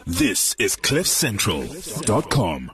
This is CliffCentral.com.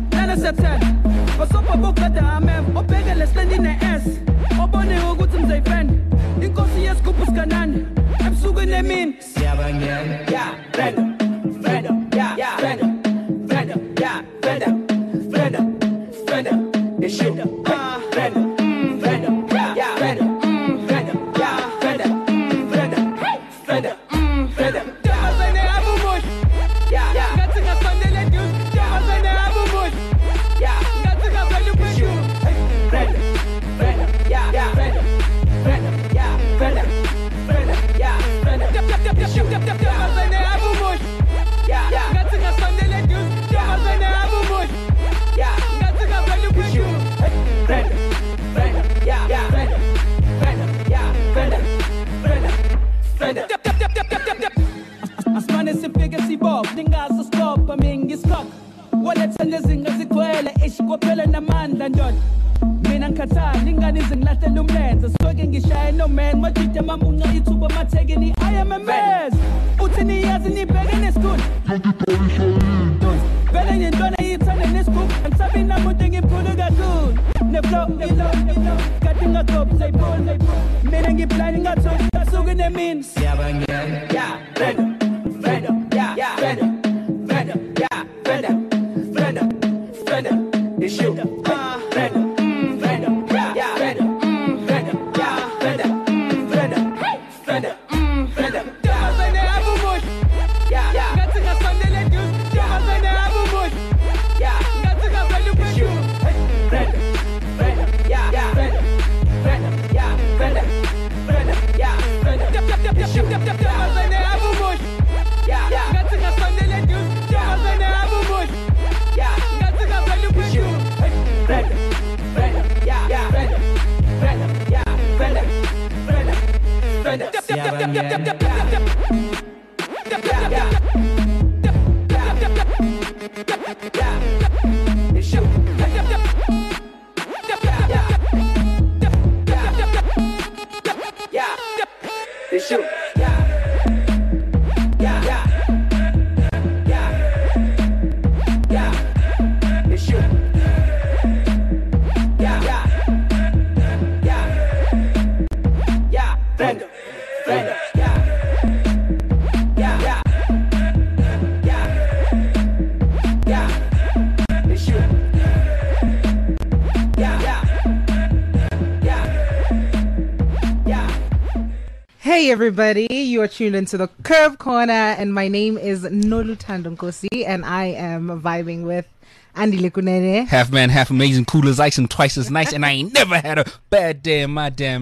Hey everybody, you are tuned into the Curve Corner and my name is Noluthando Nkosi and I am vibing with Andy Lekunene. Half man, half amazing, cool as ice and twice as nice, and I ain't never had a bad day in my damn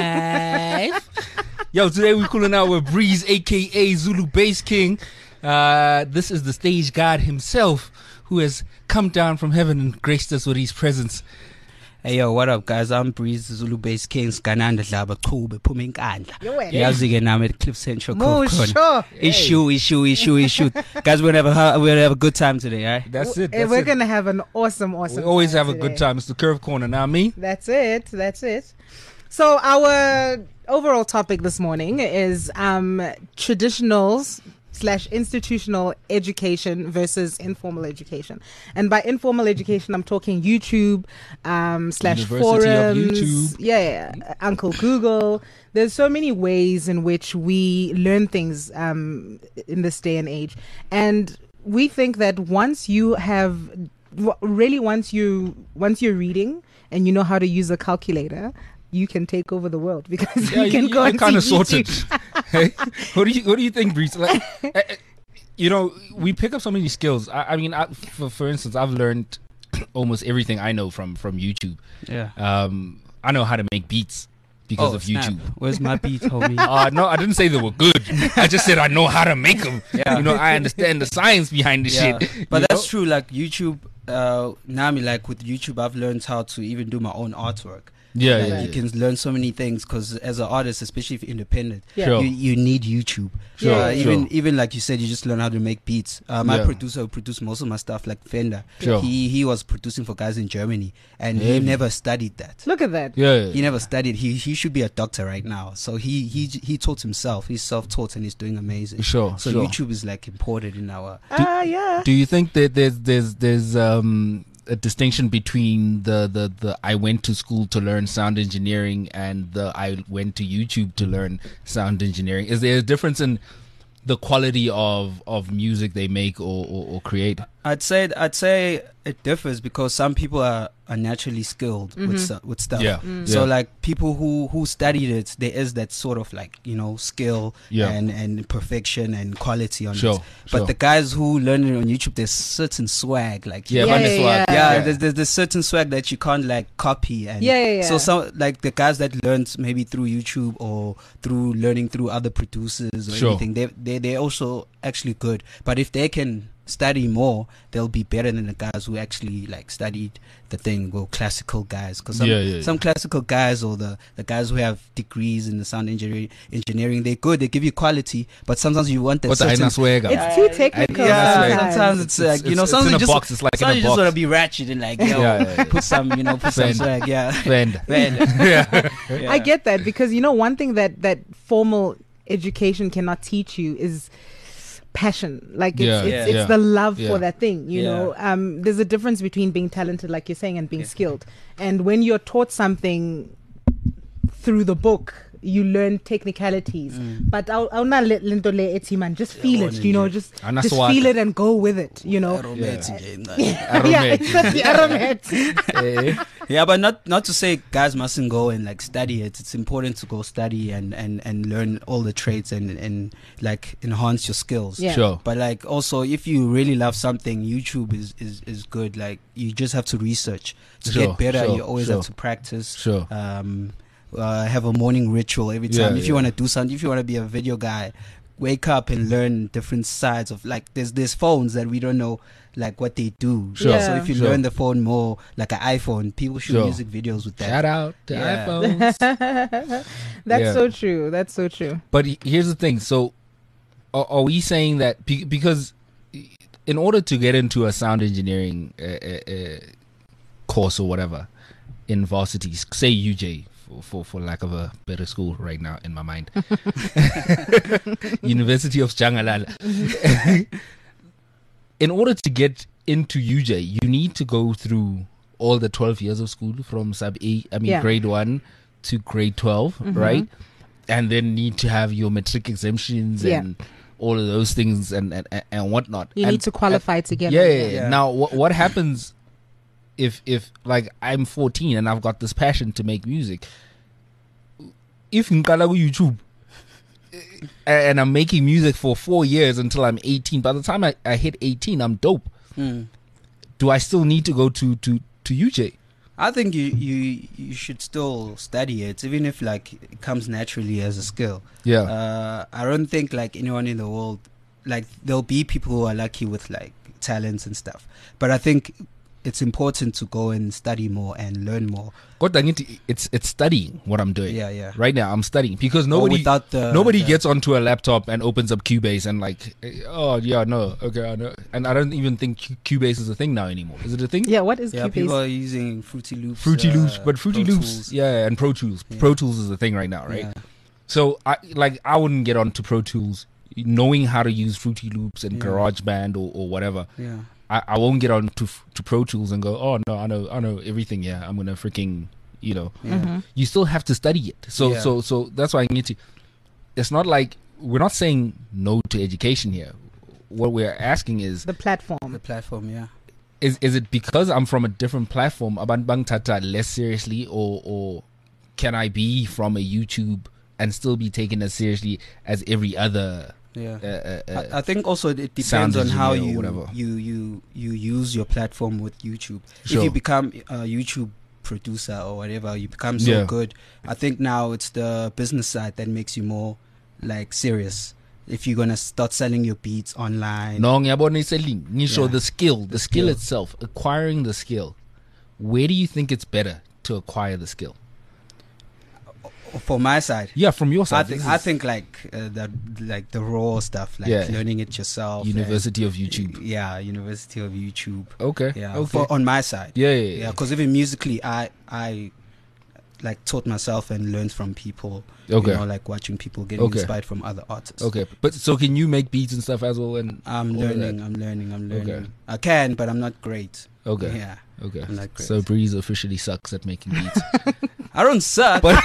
life. Yo, today we're cooling out with Breeze, aka Zulu Bass King. This is the stage god himself who has come down from heaven and graced us with his presence. Hey yo, what up guys? I'm Breeze, the Zulu Bass Kings, Gananda Dlaba Chube, Puminkandla. Yazige name at Cliff Central. Sure. Issue. Guys, we're gonna have a good time today, alright? That's it. We're gonna have an awesome We always have today. a good time. It's the Curve Corner, now me. That's it. So our overall topic this morning is traditionals / institutional education versus informal education. And by informal education, I'm talking YouTube / University forums. of YouTube. Yeah, Uncle Google. There's so many ways in which we learn things in this day and age. And we think that once you're reading and you know how to use a calculator, you can take over the world because you can go and kind of see sorted. YouTube. Hey, what do you think, Breeze? Like, we pick up so many skills. I mean, for instance, I've learned almost everything I know from YouTube. Yeah. I know how to make beats because of YouTube. Where's my beat, homie? No, I didn't say they were good. I just said I know how to make them. Yeah. I understand the science behind the shit. But that's true. Like YouTube, Nami, like with YouTube, I've learned how to even do my own artwork. Yeah, Like, yeah, you yeah. can learn so many things because as an artist, especially if you're independent, Yeah. Sure. you need YouTube. Sure, Even like you said, you just learn how to make beats. My Yeah. producer who produced most of my stuff, like Fender. Sure. He was producing for guys in Germany, and he Heavy. never studied that. Look at that. Yeah, He never studied. He should be a doctor right now. So he taught himself. He's self-taught and he's doing amazing. Sure, So sure. YouTube is like important in our. Yeah. Do you think that there's a distinction between the I went to school to learn sound engineering and the I went to YouTube to learn sound engineering? Is there a difference in the quality of music they make or create? I'd say it differs because some people are naturally skilled with stuff. Yeah. So Yeah. like people who studied it, there is that sort of like skill Yeah. and perfection and quality on Sure, it. But sure. the guys who learn it on YouTube, there's certain swag like Yeah, Yeah, man, it's yeah, what- yeah, there's certain swag that you can't like copy and Yeah. so some like the guys that learned maybe through YouTube or through learning through other producers or Sure. anything, they're also actually good. But if they can study more, they'll be better than the guys who actually like studied the thing, well, classical guys, because some classical guys or the guys who have degrees in the sound engineering, they're good, they give you quality, but sometimes you want that What's the certain, Aina swagger? It's too technical. Yeah, sometimes it's like it's sometimes in a just box, it's like in sometimes a you just box. want to be ratchet and like Yeah. put some put some Fend. swag, yeah. Fend. Yeah. I get that because one thing that formal education cannot teach you is passion. Like it's the love Yeah. for that thing. You know, there's a difference between being talented, like you're saying, and being skilled. And when you're taught something through the book, you learn technicalities. But I'll not let lento le eti man. Just feel it. Just Anaswaka. feel it and go with it. Yeah, exactly. Aromat. Yeah, but not to say guys mustn't go and like study it. It's important to go study and learn all the trades and like enhance your skills. Yeah. Sure. But like also if you really love something, YouTube is good. Like you just have to research to Sure, get better. sure, You always sure. have to practice. Sure. Have a morning ritual every time. Yeah, If you yeah. want to do something, if you want to be a video guy, wake up and learn different sides of like there's phones that we don't know like what they do. Sure. Yeah. So if you Sure. learn the phone more like an iPhone, people shoot Sure. music videos with that. Shout out to Yeah. iPhones. That's Yeah. so true. That's so true. But here's the thing. So, are we saying that because in order to get into a sound engineering course or whatever in varsities, say UJ for lack of a better school right now in my mind, University of Jangalala. In order to get into UJ, you need to go through all the 12 years of school from Yeah. grade 1 to grade 12, right? And then need to have your matric exemptions Yeah. and all of those things and whatnot. You And- need to qualify together. yeah. Now, what happens if like I'm 14 and I've got this passion to make music? If ngqala ku YouTube and I'm making music for 4 years until I'm 18, by the time I hit 18, I'm dope. Do I still need to go to UJ? I think you should still study it, even if like it comes naturally as a skill. Yeah. I don't think like anyone in the world, like there'll be people who are lucky with like talents and stuff, but I think it's important to go and study more and learn more. Kodwa ngithi it's studying what I'm doing. Yeah. Right now I'm studying because Or nobody without the gets onto a laptop and opens up Cubase and like, oh yeah, no, okay, I know. And I don't even think Cubase is a thing now anymore. Is it a thing? Yeah, what is Yeah, Cubase? people are using Fruity Loops. Fruity Loops, but Fruity Pro Loops, Tools. yeah, and Pro Tools. Yeah. Pro Tools is the thing right now, right? Yeah. So I wouldn't get onto Pro Tools knowing how to use Fruity Loops and Yeah. GarageBand or whatever. Yeah. I won't get on to Pro Tools and go, oh no, I know everything. Yeah, I'm gonna freaking, you still have to study it. So Yeah. so that's why I need to. It's not like we're not saying no to education here. What we're asking is The platform. The platform, yeah. is it because I'm from a different platform, Abantu bangithatha less seriously, or can I be from a YouTube and still be taken as seriously as every other? Yeah. I think also it sound depends on how engineer or whatever. you use your platform with YouTube. Sure. If you become a YouTube producer or whatever, you become so Yeah. good. I think now it's the business side that makes you more like serious. If you're gonna start selling your beats online, No, ngiyabona selling. Ngisho Yeah. the skill skill. itself, acquiring the skill. Where do you think it's better to acquire the skill? For my side, Yeah, from your side. I think like the raw stuff, like learning it yourself. University of YouTube. Yeah, University of YouTube. Okay. Yeah, Okay. on my side. Yeah. Because even musically, I like taught myself and learned from people. Okay. You know, like watching people getting inspired from other artists. Okay. But so can you make beats and stuff as well? And I'm learning. Okay. I can, but I'm not great. Okay. Yeah. Okay. I'm not great. So Breeze officially sucks at making beats. I don't suck, but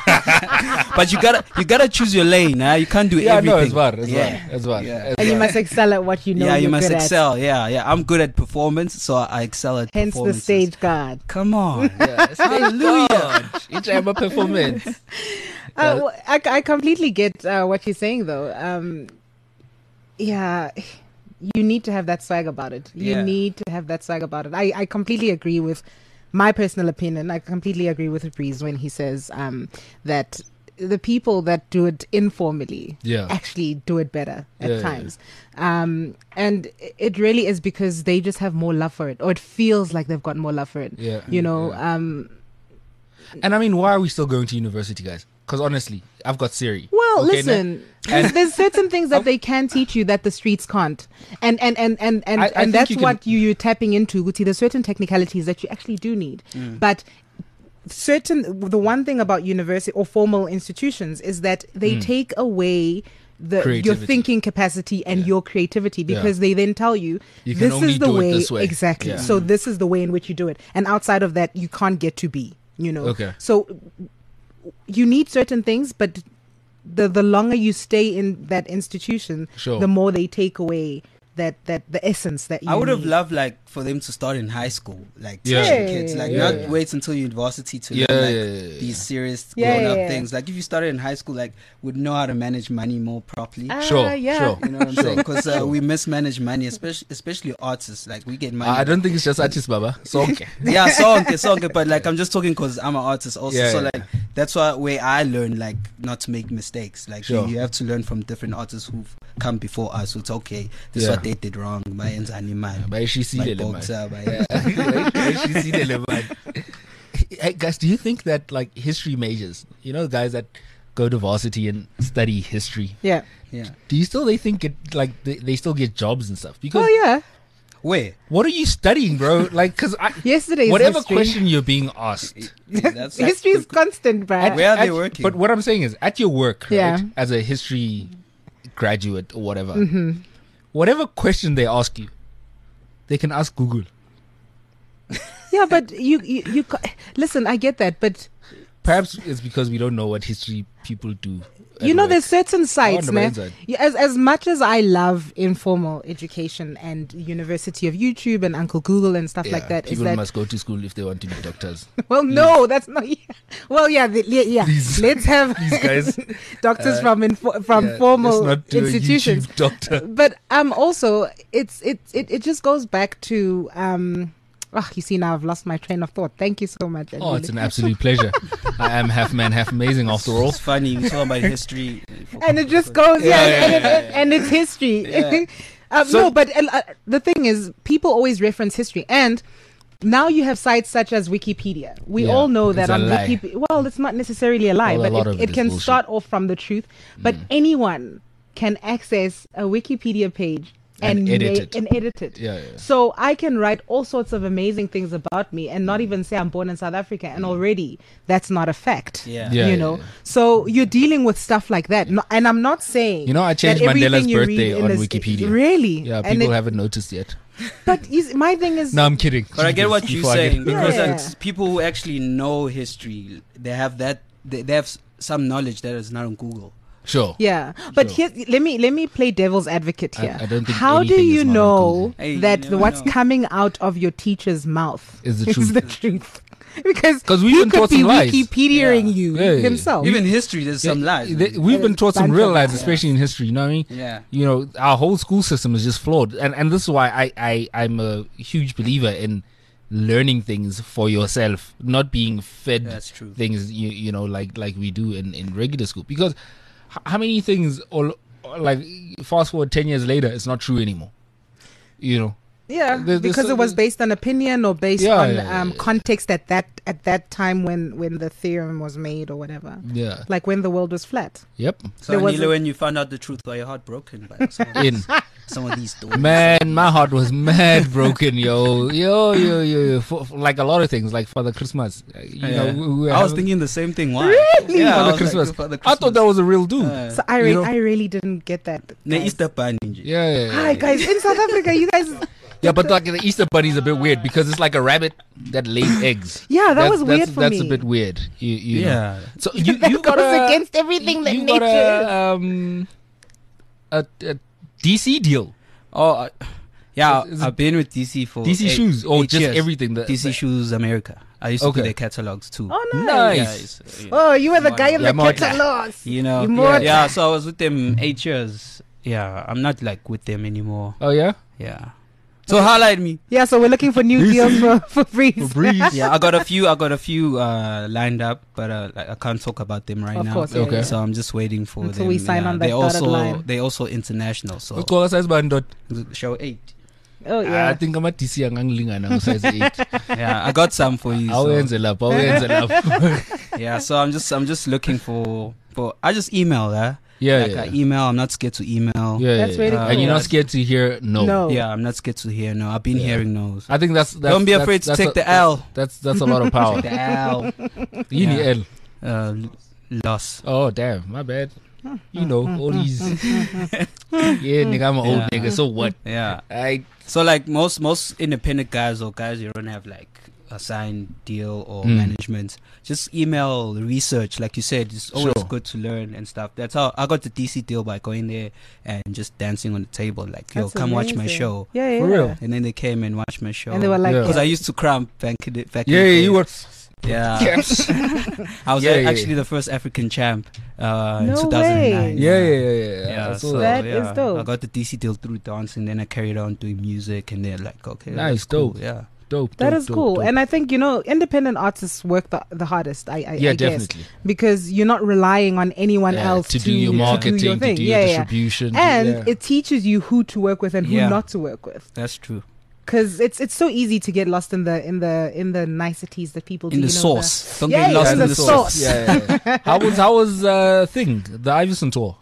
you gotta choose your lane. Huh? You can't do everything. No, it's bad. Yeah. And you must excel at what you know. Yeah, you you're must good excel. At. Yeah. I'm good at performance, so I excel at Hence the performances. stage guard. Come on. Hallelujah. Each time a performance. I completely get what you're saying, though. Yeah, you need to have that swag about it. You need to have that swag about it. I completely agree with my personal opinion. I completely agree with Breeze when he says that the people that do it informally actually do it better at times. And it really is because they just have more love for it, or it feels like they've got more love for it. Yeah. You know, and I mean, why are we still going to university, guys? Because honestly, I've got Siri. Well, listen, there's certain things that they can teach you that the streets can't, and that's what you're tapping into. Guti, there's certain technicalities that you actually do need, but the one thing about university or formal institutions is that they take away your thinking capacity and your creativity, because they then tell you can only do it this way. Exactly. Yeah. So this is the way in which you do it, and outside of that, you can't get to B. You know. Okay. So you need certain things, but the longer you stay in that institution, the more they take away that the essence that you I would have need. loved like for them to start in high school, like teaching kids, like not wait until university to learn these serious grown-up things. Like if you started in high school, like would know how to manage money more properly. Sure. You know what I'm saying? Because we mismanage money, especially artists. Like we get money. I don't think it's just artists, Baba. Sonke. Yeah, sonke. But like I'm just talking because I'm an artist also. So like that's where I learn like not to make mistakes. Like you have to learn from different artists who've come before us. So it's okay. This is what they did wrong. Hey guys, do you think that like history majors, you know, guys that go to varsity and study history, yeah, do you still they think it like they still get jobs and stuff? Because where? What are you studying, bro? Like, because yesterday's whatever history. question you're being asked, history is constant, bro. Where are they working? But what I'm saying is, at your work, right, as a history graduate or whatever, whatever question they ask you, they can ask Google. Yeah, but you listen. I get that, but perhaps it's because we don't know what history people do. You know, there's certain sites, man. As much as I love informal education and University of YouTube and Uncle Google and stuff like that, people must go to school if they want to be doctors. Well, no, that's not. Well, let's have these guys doctors from formal institutions. Doctor. But also, it just goes back to you see, now I've lost my train of thought. Thank you so much. Oh, it's an absolute pleasure. I am half man, half amazing after all. It's funny, you talk about history. And it just goes, and it's history. No, but the thing is, people always reference history. And now you have sites such as Wikipedia. We all know that on Wikipedia, well, it's not necessarily a lie, but it can start off from the truth. But anyone can access a Wikipedia page and edit it. Yeah. So I can write all sorts of amazing things about me and not even say I'm born in South Africa, and already that's not a fact. You know. So you're dealing with stuff like that. No, and I'm not saying, you know, I changed Mandela's birthday on Wikipedia. Really? Yeah, people haven't noticed yet. But my thing is, no, I'm kidding. But I get what you're saying, because people who actually know history, they have they have some knowledge that is not on Google. Sure. Yeah, but here, let me play devil's advocate here. I don't think how do you know that what's know. coming out of your teacher's mouth is the truth? Because we've been taught some lies. Wikipediaing you himself. Even history, there's some lies. We've been taught some real lies, especially in history. You know what I mean? Yeah. You know, our whole school system is just flawed, and this is why I'm a huge believer in learning things for yourself, not being fed things you know like we do in regular school. Because how many things, or like fast forward 10 years later, it's not true anymore. You know, Yeah, There's because it was based on opinion or based Yeah, on yeah. context at that time when the theorem was made or whatever. Yeah. Like when the world was flat. Yep. So There was Anilo, a- when you found out the truth, were your heart broken by some of these stories? Man, my heart was mad broken, yo. For like a lot of things, like Father Christmas. Yeah. We I was thinking the same thing. Why? Really? Yeah, I Father was Christmas. like, Father I thought that was a real dude. So I You know? I really didn't get that. Ne guys. Easter Bunny. Yeah. Hi guys, in South Africa, you guys. Yeah, but like the Easter Bunny is a bit weird because it's like a rabbit that lays eggs. Yeah, that was weird for that's me. a bit weird. You know. Yeah. So you That got goes a against everything that you nature. got a DC deal. Oh, yeah. Is it I've been with DC for DC shoes or 8 just years. everything. DC Shoes America. I used to do Okay. their catalogs too. Oh nice. Nice. Yeah, Oh, you were the guy in Yeah, the more- catalogs. you know. You more- Yeah. So I was with them 8 years. Yeah. I'm not like with them anymore. Oh yeah. Yeah. So highlight me. Yeah, so we're looking for new deals for Breeze. Yeah, I got a few lined up, but like, I can't talk about them right Of now. course, yeah, Okay. yeah. So I'm just waiting for Until them. we sign on that dotted line. They also international. So Call us as bandot. show 8. Oh I yeah. think I'm a DC anglingana size 8. Yeah, I got some for you. So, Awenze lapha. yeah, so I'm just looking for. I just email her. Yeah, Like yeah. I email. I'm not scared to email. Yeah, That's yeah. really And you're cool. not scared to hear no. No. Yeah, I'm not scared to hear no. I've been hearing no's. I think that's Don't be afraid to take the L. That's a lot of power. The L. You need L. Loss. Oh damn, my bad. You know all these. Yeah, nigga, I'm an old Yeah. nigga. So what? Yeah. I So like most independent guys or guys you don't have like a signed deal or management, just email research. Like you said, it's always Sure. good to learn and stuff. That's how I got the DC deal, by going there and just dancing on the table. Like, yo, That's come watch my amazing. show. Yeah, yeah. For real? And then they came and watched my show. And they were like, Yeah. because I used to cramp back in the yeah, day. you were. Yeah. Caps. I was Yeah, yeah, actually the first African champ in No 2009. way. Yeah. Yeah, I saw so That that. is dope. I got the DC deal through dancing, then I carried on doing music, and they're like, okay, Nice, that's cool. dope. Yeah, Dope. That dope, is dope, cool. dope. And I think, independent artists work the hardest, I yeah, guess. definitely. Because you're not relying on anyone Yeah, else to do your marketing, your to thing. do your Yeah, distribution. And yeah. it teaches you who to work with and who Yeah. not to work with. that's true. Because it's so easy to get lost in the niceties that people do. In the you know, sauce, don't Yeah, get lost yeah, in the the sauce. sauce. Yeah. How was thing the Iverson tour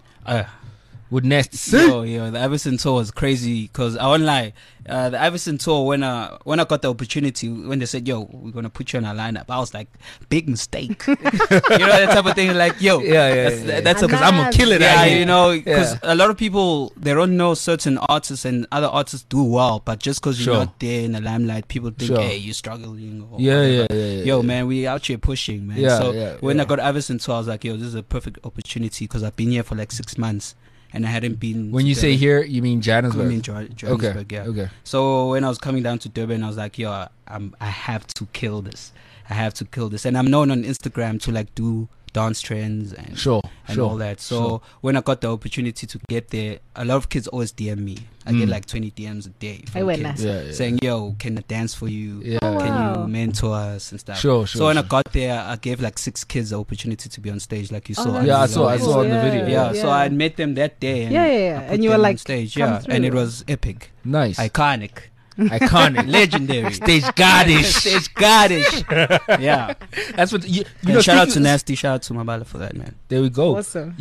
with Nest? Yo, the Iverson tour was crazy because I won't lie. The Iverson tour, when I got the opportunity, when they said, "Yo, we're gonna put you on our lineup," I was like, "Big mistake." You know that type of thing. Like, yo, that's because I'm gonna kill it. Yeah, out here. you know, because Yeah. a lot of people, they don't know certain artists and other artists do well, but just because you're Sure. not there in the limelight, people think, Sure. hey, you're struggling. Or Yeah. whatever. Yo, man, we out here pushing, man. Yeah, So yeah, when yeah. I got Iverson tour, I was like, yo, this is a perfect opportunity because I've been here for like 6 months and I hadn't been. When to you say Durban. here, you mean I Johannesburg? mean Johannesburg, yeah. Okay. So when I was coming down to Durban, I was like, yo, I have to kill this. I have to kill this. And I'm known on Instagram to like do dance trends and Sure. all that. So when I got the opportunity to get there, a lot of kids always DM me. I get like 20 DMs a day from went kids Yeah. saying, yo, can I dance for you? Yeah. Oh, Can wow. you mentor us and stuff? Sure. So when I got there, I gave like 6 kids the opportunity to be on stage, like you Oh, saw. that's Yeah, I so saw on the cool. video. Yeah, so I met them that day. And Yeah. I put And you were them like, on stage, come yeah, and it through. was epic, Nice. iconic, Iconic. legendary, Stage gardish. stage gardish. Yeah. That's what you And know. shout out to speaking- Nasty, shout out to Mabala for that, man. There we go. Awesome.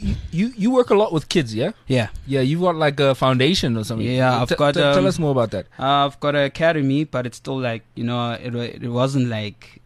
You work a lot with kids, yeah? Yeah, Yeah, you've got like a foundation or something. Yeah, I've got, tell us more about that. I've got an academy, but it's still like, it wasn't like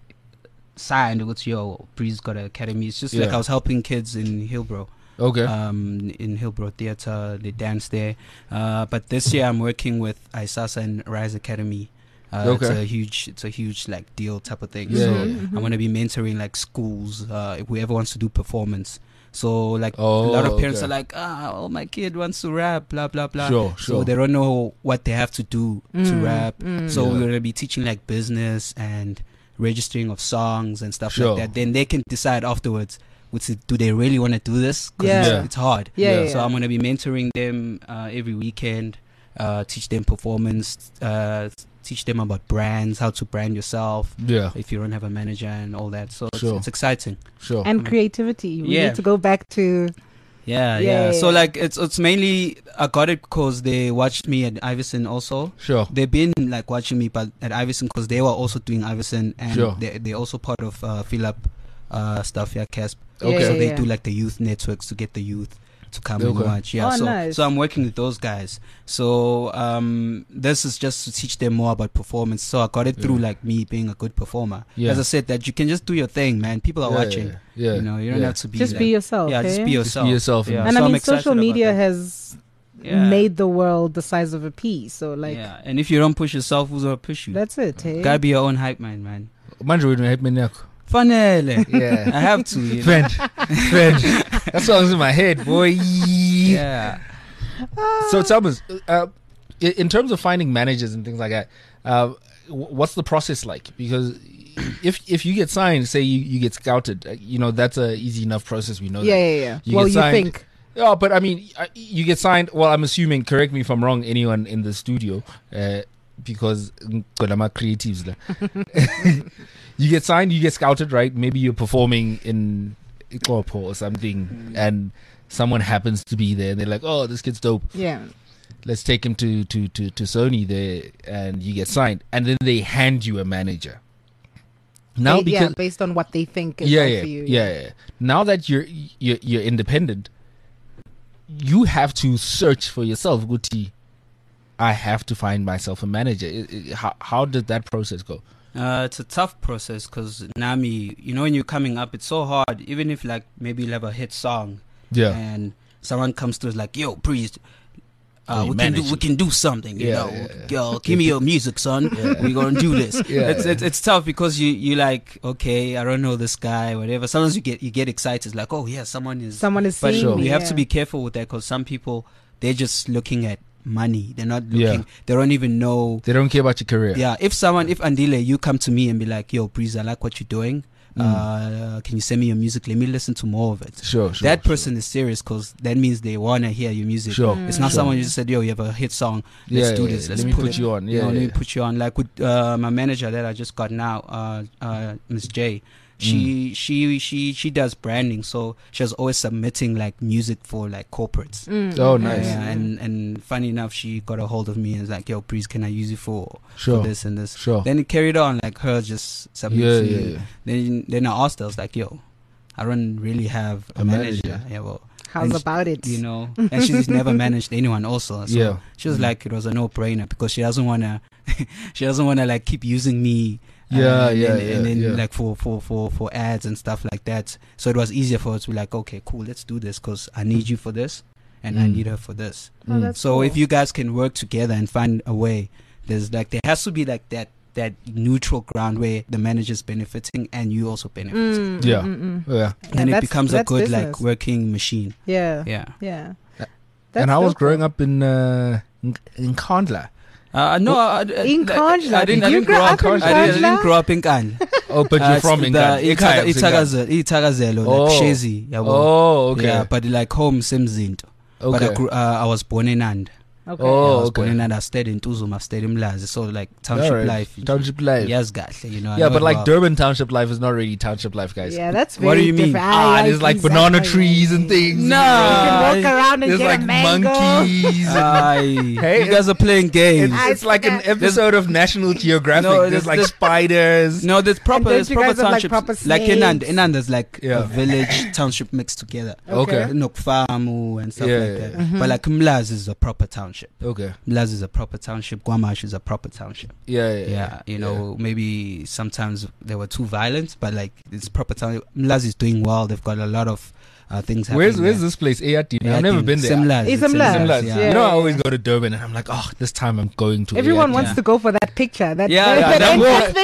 signed with yo, Breeze got an academy. It's just like Yeah. I was helping kids in Hillbrow. Okay. In Hillbrow Theatre, they dance there. But this year I'm working with Isasa and Rise Academy. Okay. It's a huge like deal type of thing. Yeah, So yeah, yeah. I'm gonna be mentoring like schools, whoever wants to do performance. So like a Oh, lot of parents okay. are like, my kid wants to rap, blah blah blah. Sure. So they don't know what they have to do to rap. So Yeah. we're gonna be teaching like business and registering of songs and stuff Sure. like that. Then they can decide afterwards. Do they really want to do this? 'Cause Yeah. it's hard. Yeah. So I'm going to be mentoring them every weekend, teach them performance, teach them about brands, how to brand yourself Yeah. if you don't have a manager and all that. So Sure. it's exciting. Sure. And creativity. We Yeah. need to go back to Yeah. So like it's mainly I got it because they watched me at Iverson also. Sure. They've been like watching me but at Iverson because they were also doing Iverson and Sure. they're also part of Fill Up stuff. Yeah, CASP. Okay. So they do like the youth networks to get the youth to come and watch. Yeah. Nice. So I'm working with those guys. So this is just to teach them more about performance. So I got it through like me being a good performer. Yeah. As I said, that you can just do your thing, man. People are watching. Yeah. You know, you don't have to be just be yourself. Yeah, just be yourself. Be yourself. Yeah. And So I I'm mean, excited social about media that. has made the world the size of a pea. So like, and if you don't push yourself, who's gonna push you? that's it. Hey? Gotta be your own hype man. Manje wena hype man yakho. Funnel. Yeah. I have to. You know? Friend. That song's in my head, boy. Yeah. So tell us, in terms of finding managers and things like that, what's the process like? Because if you get signed, say you get scouted, that's a easy enough process. We know. Yeah. You Well, get you signed. think. Yeah, but I mean, you get signed. Well, I'm assuming. Correct me if I'm wrong. Anyone in the studio, because I'm creatives. You get signed. You get scouted, right? Maybe you're performing in Ikopo or something, and someone happens to be there, and they're like, "Oh, this kid's dope. Yeah. Let's take him to Sony there," and you get signed, and then they hand you a manager. Now, because based on what they think is right for you. Yeah. Now that you're independent, you have to search for yourself. Guti, I have to find myself a manager. How did that process go? It's a tough process because Nami, when you're coming up, it's so hard. Even if like maybe you have a hit song, and someone comes to us like, "Yo, Breeze, we can do something. Yo, give me your music, son. We're gonna do this." It's tough because you like, okay, I don't know this guy, whatever. Sometimes you get excited, it's like, oh yeah, someone is But seeing me. You have to be careful with that because some people, they're just looking at money. They're not looking. They don't even know. They don't care about your career. Yeah. If Andile, you come to me and be like, "Yo, Breeze, I like what you're doing. Can you send me your music? Let me listen to more of it." Sure. That person is serious because that means they want to hear your music. Sure. It's not someone you just said, "Yo, you have a hit song. Let's do this. Let's let me put you on." Let me put you on. Like with my manager that I just got now, Miss J. She does branding, so she was always submitting like music for like corporates. Oh, nice. And funny enough, she got a hold of me and was like, "Yo, Breeze, can I use you for this and this?" Sure. Then it carried on, like her just submitting. Then I asked her, I was like, "Yo, I don't really have a manager." Yeah, well, how's about it? And she's never managed anyone also. So she was like, it was a no-brainer because she doesn't wanna like keep using me. And then like for ads and stuff like that. So it was easier for us to be like, okay, cool, let's do this because I need you for this and I need her for this. So cool. if you guys can work together and find a way, there has to be like that neutral ground where the manager's benefiting and you also benefit. And it becomes a good business. like working machine. Yeah. And I was growing up in Kandla. No, in Kandla. I didn't grow up in Kandla. I didn't grow up in Kandla. Oh, but you're from Kandla. Itakazelo, like Shezi. Oh, okay. Yeah, but like home Simzinto. Okay. But I was born in Nand. Okay. I was born in Nand. I stayed in Tuzuma, I stayed in Mlazi. So like township life. Yes, guys. Yeah, but like Durban township life is not really township life, guys. Yeah, that's very What do you mean? different. There's like banana trees and things. You can walk around and there's get like a mango. monkeys. Hey, you guys are playing games. It's like an episode of National Geographic. There's like spiders. No, there's proper you guys have, like, townships. proper Like in snakes? Nand there's like a village township mixed together. Okay. Nokfamu and stuff like that. But like Mlazi is a proper township. Okay. Mlazi is a proper township. Guamash is a proper township. Yeah. Maybe sometimes they were too violent, but like it's proper township. Mlazi is doing well. They've got a lot of things happening. Where's this place? Eyadini. I've never been there. It's Mlazi. Yeah. I always go to Durban and I'm like, this time I'm going to Everyone wants to go for that picture. I just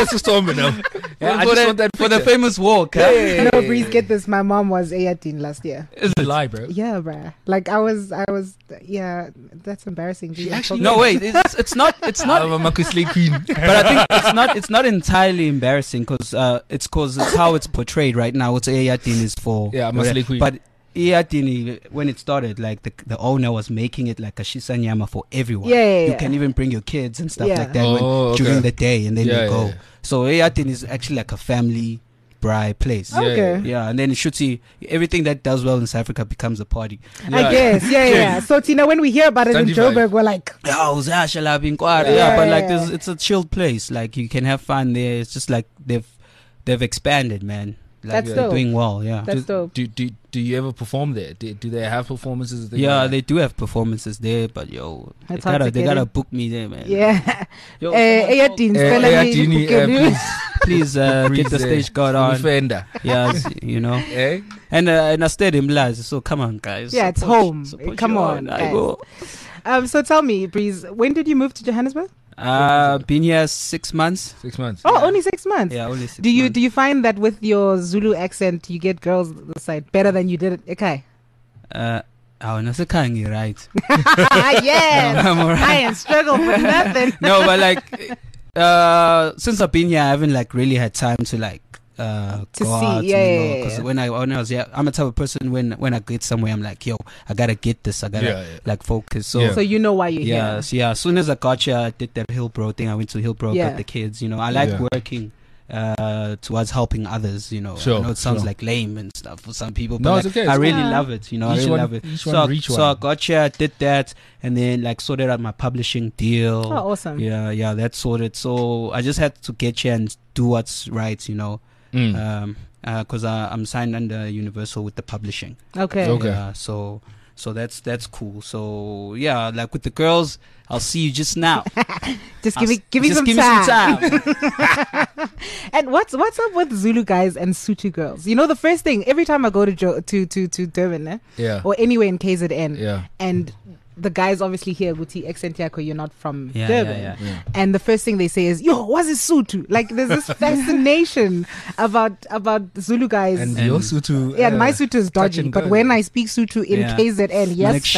want that for the famous walk. No, Breeze, get this. My mom was Eyadini last year. It's a lie, bro. Yeah, bruh. Like I was. Yeah, that's embarrassing. No, wait. It's not. I'm a Makusle queen. But I think it's not entirely embarrassing because it's how it's portrayed right now. It's Eyadini is for. Yeah, Makusle queen. But Eyadini, when it started, like the owner was making it like a shisanyama for everyone. You can even bring your kids and stuff like that during the day, and then you go. So Eyadini is actually like a family braai place. Okay. Yeah, and then Shuti, everything that does well in South Africa becomes a party. I guess. Yeah. So Tina, when we hear about it in Joburg, we're like, but like it's a chilled place. Like you can have fun there. It's just like they've expanded, man. Like that's dope. Doing well. Yeah. That's dope. Do you ever perform there? Do they have performances there? Yeah, they do have performances there, but they gotta book me there, man. Yeah. Yo, please get the stage guard on. Defender. Yeah, you know. And I stadium lies, so come on, guys. Yeah, it's home. Come on, guys. So tell me, Breeze, when did you move to Johannesburg? Been here 6 months. 6 months. Oh, only 6 months. Yeah, only 6 months. Do you find that with your Zulu accent, you get girls this side better than you did it? Okay. Right. Yes. I ain't struggled for nothing. No, but like since I've been here, I haven't like really had time to like to go see, out. Because when I was here, I'm a type of person when I get somewhere, I'm like, yo, I gotta get this. I gotta like focus. So you know why you're here. So as soon as I got here, I did that Hillbro thing. I went to Hillbro, got the kids. You know, I like working towards helping others. You know, I know it sounds like lame and stuff for some people, but it's okay. I really love it. You know, I really love it. So I got here, I did that, and then like sorted out my publishing deal. Oh, awesome. Yeah, that's sorted. So I just had to get here and do what's right. You know. Because I'm signed under Universal with the publishing. Okay. So that's cool. So yeah, like with the girls, I'll see you just now. give me some time. And what's up with Zulu guys and Sotho girls? You know, the first thing every time I go to Durban, or anywhere in KZN, and the guys obviously hear Guti accent yako, you're not from Durban. And the first thing they say is, yo, what's this Sotho? Like there's this fascination about Zulu guys. And your Sotho. Yeah, my Sotho is dodgy. But when I speak Sotho in KZN, yes.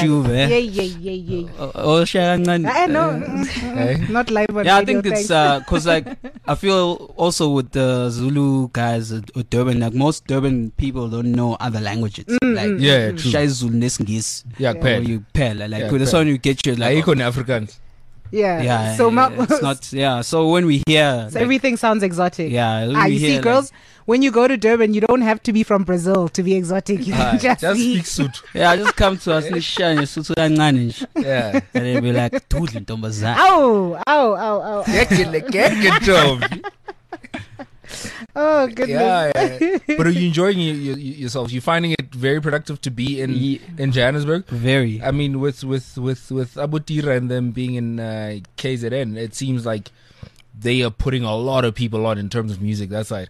I know. Not live on radio, I think it's because like I feel also with the Zulu guys with Durban, like most Durban people don't know other languages. Like true. Zulu Nesngis. You pell like with the song you get you like Africans. So it's not. So when we hear, so everything sounds exotic. You see, girls, when you go to Durban, you don't have to be from Brazil to be exotic. You can just speak Sotho. Just come to us and Sotho and they'll be like, "Dude, ow. Oh goodness! But are you enjoying yourselves? You finding it very productive to be in Johannesburg? Very. I mean, with Abutira and them being in KZN, it seems like they are putting a lot of people on in terms of music. That side.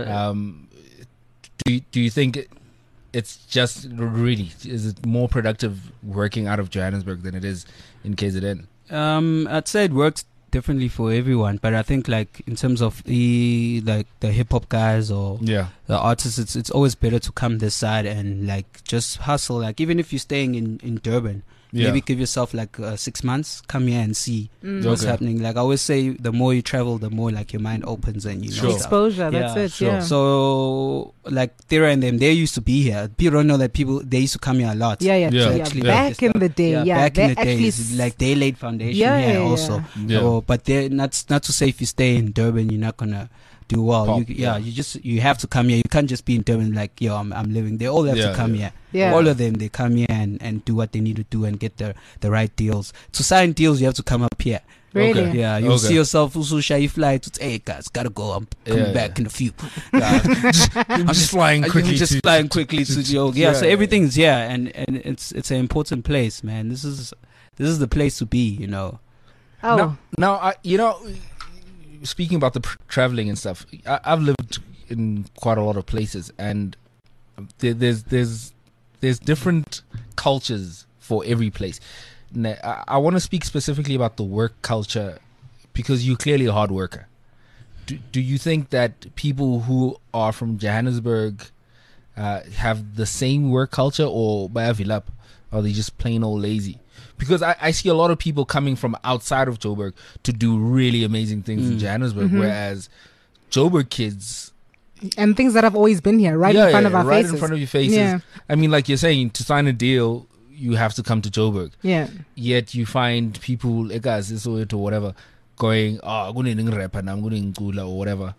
Do you think it's just really, is it more productive working out of Johannesburg than it is in KZN? I'd say it works differently for everyone, but I think like in terms of the hip hop guys or the artists, it's always better to come this side and like just hustle. Like even if you're staying in Durban, maybe give yourself like 6 months, come here and see what's happening. Like I always say, the more you travel, the more like your mind opens and you know stuff. Exposure. That's it. So like Thera and them, they used to be here. People don't know that they used to come here a lot. Back in the day. Back in the days, like they laid foundation here also. But they're not to say if you stay in Durban, you're not gonna do well. You have to come here. You can't just be in Durban like, yo, I'm living. They all have to come here. All of them, they come here and do what they need to do and get the right deals. To sign deals, you have to come up here. Really? You'll see yourself also shy fly to hey guys, gotta go. I'm coming back in a few. I'm just flying quickly. So everything's here and it's an important place, man. This is the place to be, you know. Now speaking about the traveling and stuff, I've lived in quite a lot of places, and there's different cultures for every place. I want to speak specifically about the work culture because you're clearly a hard worker. Do you think that people who are from Johannesburg have the same work culture, or Bayavilap? Are they just plain old lazy? Because I see a lot of people coming from outside of Joburg to do really amazing things in Johannesburg, whereas Joburg kids... And things that have always been here, right in front of our faces. Right in front of your faces. Yeah. I mean, like you're saying, to sign a deal, you have to come to Joburg. Yeah. Yet you find people, or whatever, going, I'm going to rap and I'm going to or whatever.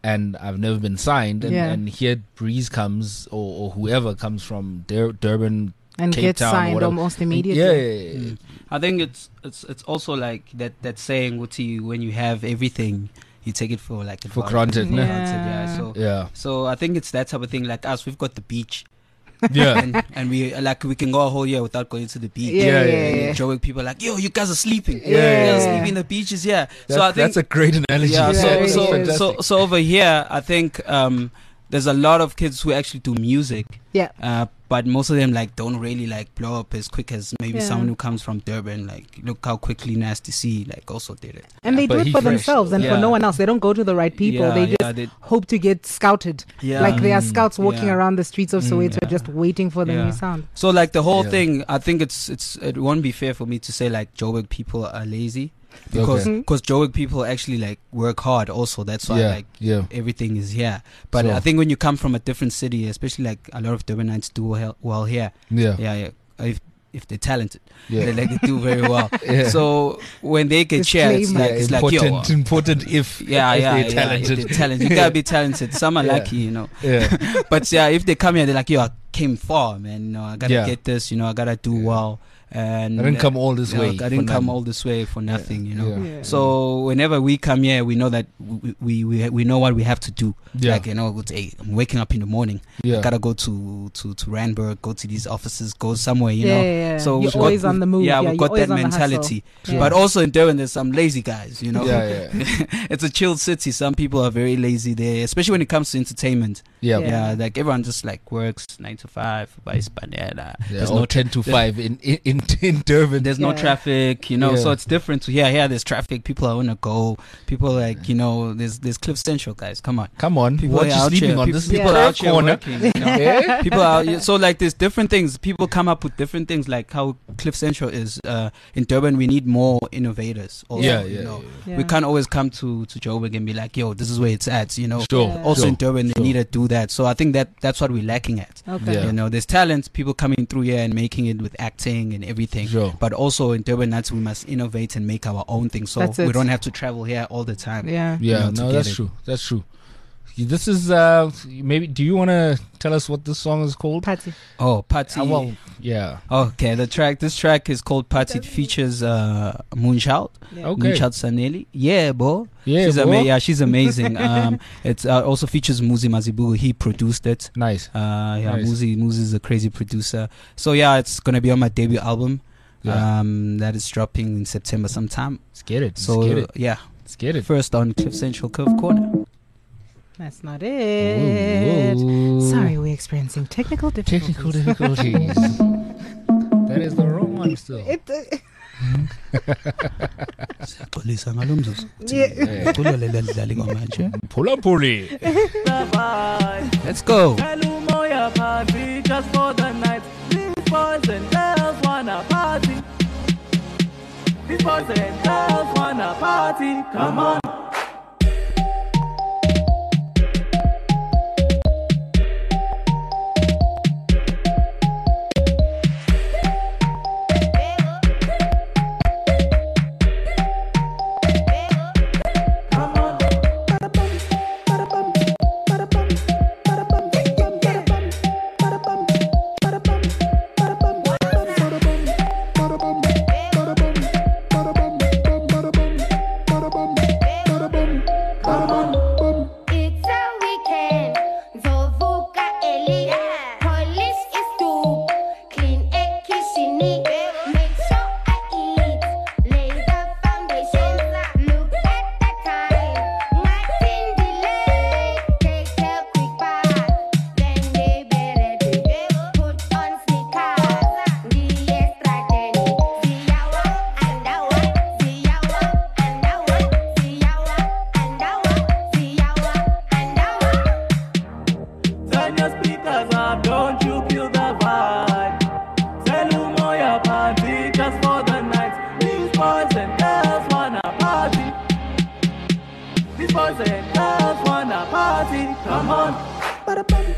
and I've never been signed, and, Yeah. and here Breeze comes or whoever comes from Durban and Cape get Town or signed whatever. almost immediately. Yeah. I think it's also like that saying when you have everything, you take it for like For granted, For ne? Yeah. So Yeah. so I think it's that type of thing. Like us, we've got the beach, Yeah. and we can go a whole year without going to the beach. Yeah, Yeah. Joking people like, yo, you guys are sleeping. Yeah. You guys are sleeping in the beaches. Yeah. So I think That's a great analogy. yeah. Yeah, So it is. so over here, I think there's a lot of kids who actually do music. Yeah. But most of them like don't really like blow up as quick as maybe Yeah. someone who comes from Durban. Like, look how quickly Nasty C like also did it. And they But do it he for fresh. themselves and for Yeah. no one else. They don't go to the right people. Yeah, they just yeah, they- hope to get scouted. Yeah. Like there are scouts walking Yeah. around the streets of Soweto yeah. just waiting for the Yeah. new sound. So like the whole Yeah. thing, I think it won't be fair for me to say like Joburg people are lazy because Okay. Joburg people actually like work hard also. That's why like yeah. everything is here. But So- I think when you come from a different city, especially like a lot of Durbanites do well here. Yeah. Yeah. If they're talented, Yeah. they do very well. Yeah. So when they get shared, it's Disclaimer. like it's like yo, important if yeah, if yeah, they're yeah. talented. If they're talented, you gotta be talented. Some are Yeah. lucky, you know. Yeah. But yeah, if they come here, they're like, yo, I came far, man. You know, I gotta Yeah. get this. You know, I gotta do well. And I didn't come all this you know, way. I didn't for come nothing. all this way for nothing. You know. Yeah. Yeah. So whenever we come here, we know that we know what we have to do. Yeah. Like, you know, it's, hey, I'm waking up in the morning. Yeah. Gotta go to Randburg, go to these offices, go somewhere. You Yeah, know. yeah, yeah. So You're we've got- always on the move. Yeah, Yeah, we've you're got that always on the hustle. mentality. Yeah. But also in Durban, there's some lazy guys. You know. Yeah. It's a chill city. Some people are very lazy there, especially when it comes to entertainment. Yeah. Yeah. Yeah, like everyone just like works 9 to 5 by Spanera. Yeah, There's or no 10 to 5 in Durban. there's no Yeah. traffic, you know. Yeah. So it's different to here. Here there's traffic. People are on a go. People like, you know, there's Cliff Central, guys. Come on. Come on. People What are you out sleeping here. on? People, This people Yeah. are out here corner. working. You know? Yeah. People are so like there's different things. People come up with different things, like how Cliff Central is. In Durban, we need more innovators. Also, Yeah, you yeah, know. Yeah. We can't always come to Joburg and be like, yo, this is where it's at. You know. Sure. Yeah. Also sure. in Durban, they Sure. need to do that. So I think that's what we're lacking at. Okay. Yeah. You know, there's talent, people coming through here and making it with acting and everything. Sure. But also in Durban, we must innovate and make our own thing. So That's we it. don't have to travel here all the time. Yeah. Yeah, you know, to no, get that's it. true. That's true. This is maybe. Do you want to tell us what this song is called? Party. Oh, Party. Well, yeah. Okay, this track is called Party. It features Moonchild. Yeah. Okay. Moonchild Saneli. Yeah, bro. Yeah, she's boy. she's amazing. It also features Muzi Mazibugu. He produced it. Nice. Yeah, Nice. Muzi's a crazy producer. So yeah, it's gonna be on my debut album. Yeah. That is dropping in September sometime. Let's get it. So Let's get it. yeah, Let's get it. first on Cliff Central Curve Corner. That's not it. Whoa. Sorry, we're experiencing technical difficulties. Technical difficulties. That is the wrong one still. Siyaxolisa ngalo mzuzu. Yeah. Kulo leli lidlali kwamanje. Pulapuli. Let's go. Moya party just for the night. These boys and girls wanna party. These boys and girls wanna party. Come on. It's a weekend, Zovuka Eli. Police is to clean a kitchen. Make sure I eat, lay the foundation. Look at the time, nothing delay. Take a quick bath, then they better put on sneakers. The extra tenny, Ziyawa and Awa, Ziyawa and Awa, Ziyawa and Awa, Ziyawa and Awa. Turn your speakers up, don't you kill the vibe. Tell Moya party just for the night. These boys and girls wanna party. These boys and girls wanna party. Come on.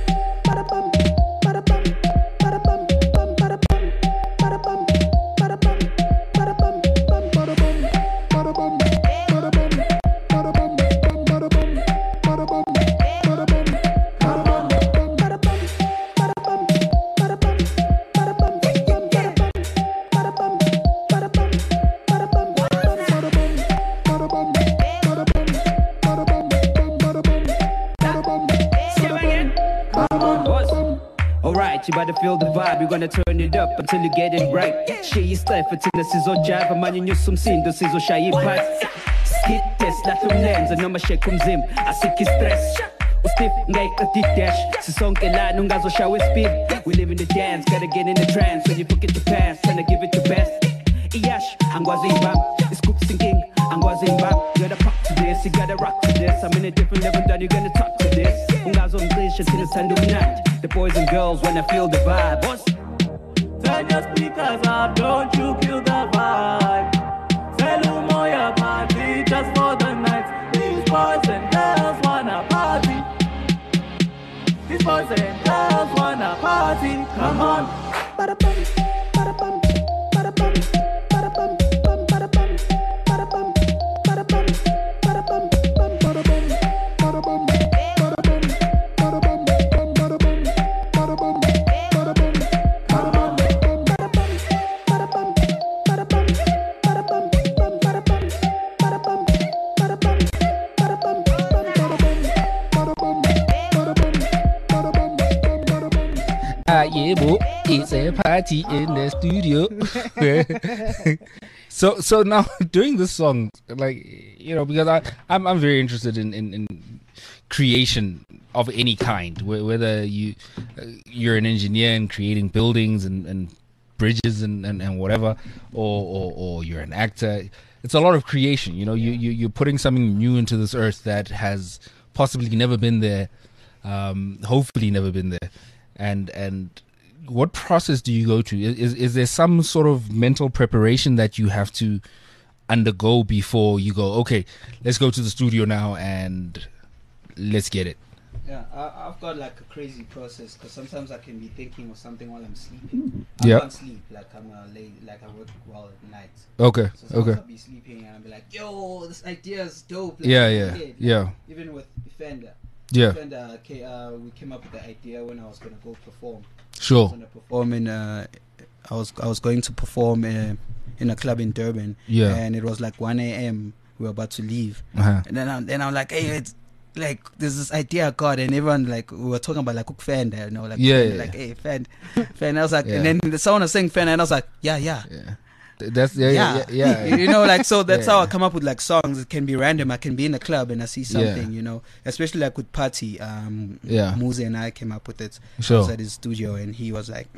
night, you better feel the vibe. You're gonna turn it up until you get it right. Share your stuff until sizojive manje nyusumsindo sizoshaya iphansi. Skit test la thumlenze noma shake umzimba asikho stress. Stiff ngayikati dash sisonke lana ungazoshawa speed. We live in the dance, gotta get in the trance. When you forget your past, tryna give it your best. Iyash angwazi ibam, it's cook sinking angwazi ibam. You gotta pop to this, you gotta rock to this. I'm in a different level, then you're gonna talk to this. Ungazomdisha till it's under night. The boys and girls when I feel the vibe. Turn your speakers up, don't you kill the vibe. Selumoya party just for the night. These boys and girls wanna party. These boys and girls wanna party. Come on. Ba-da-bum, ba-da-bum, ba-da-bum, ba-da-bum, bum, ba-da-bum, ba-da-bum, ba-da-bum, ba-da-bum, bum, ba-da-bum, ba-da-bum, ba-da-bum, ba-da-bum, bum, ba-da-bum, ba-da-bum, ba-da-bum, yeah, boy, it's a party in the studio. So now doing this song, like, you know, because I'm very interested in creation of any kind, whether you're an engineer and creating buildings and bridges and whatever, or you're an actor. It's a lot of creation, you know. You're putting something new into this earth that has possibly never been there, hopefully never been there. And what process do you go to? Is there some sort of mental preparation that you have to undergo before you go, okay, let's go to the studio now and let's get it? Yeah, I've got like a crazy process because sometimes I can be thinking of something while I'm sleeping. I can't sleep, like I work well at night. Okay, so okay. I'll be sleeping and I'll be like, yo, this idea is dope. Like, yeah. Even with Fender. Yeah. Fender, we came up with the idea when I was going to go perform. Sure. I was gonna perform I was going to perform in a club in Durban. Yeah. And it was like 1 a.m. We were about to leave. And then I'm like, hey, it's like there's this idea I got, and everyone like we were talking about like Fender, you know, like like hey Fender. I was like, and then someone was saying Fender, and I was like, yeah. That's you know, like, so that's how I come up with like songs. It can be random. I can be in a club and I see something, you know, especially like with Party. Muze and I came up with it. Sure. I was at his studio and he was like,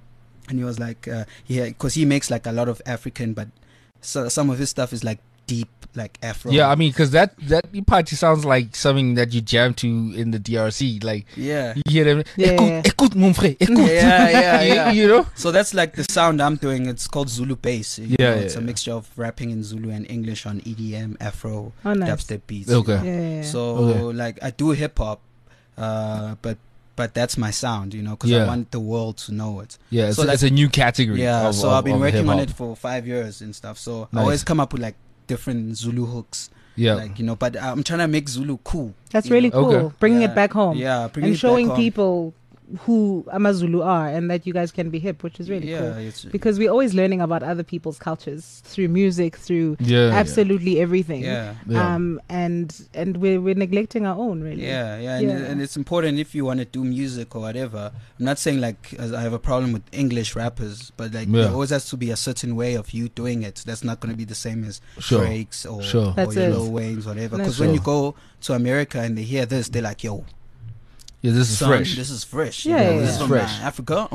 because he makes like a lot of African, but some of his stuff is like deep, like Afro. Yeah, I mean, because that Party sounds like something that you jam to in the DRC. Like, you hear them. Écoute, mon frère. Écoute. Yeah. You know. So that's like the sound I'm doing. It's called Zulu bass. It's a mixture of rapping in Zulu and English on EDM, Afro, dubstep beats. Okay. So like I do hip hop, but that's my sound, you know, because I want the world to know it. Yeah, so it's a new category. Yeah, so I've been working hip-hop on it for 5 years and stuff. So I always come up with like different Zulu hooks. Yeah, like, you know, but I'm trying to make Zulu cool. That's really cool. Okay. Bringing it back home. Yeah, and showing people who Amazulu are and that you guys can be hip, which is really cool. Because we're always learning about other people's cultures through music, through absolutely everything. And we're neglecting our own, really. And it's important if you want to do music or whatever. I'm not saying like I have a problem with English rappers, but like there always has to be a certain way of you doing it. That's not going to be the same as Drake's or Lil Wayne's, whatever. Because when you go to America and they hear this, they're like, yo, this is fresh. This is fresh. This is from fresh. Africa,